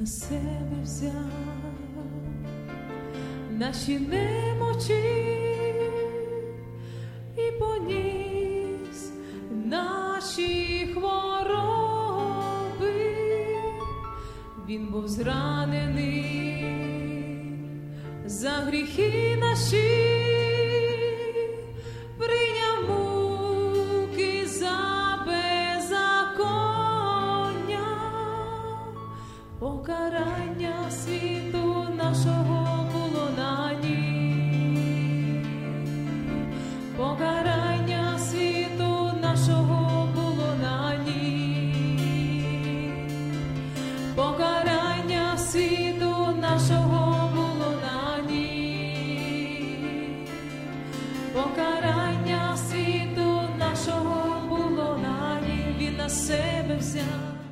на себе взяв наші немочі і поніс наші хвороби. Він був зранений за гріхи наші, прийняв муки за беззаконня, покарання світу нашого було на нім, покарання світу нашого було на нім, покарання світу нашого було на нім, покарання світу нашого було на нім. Він на себе взяв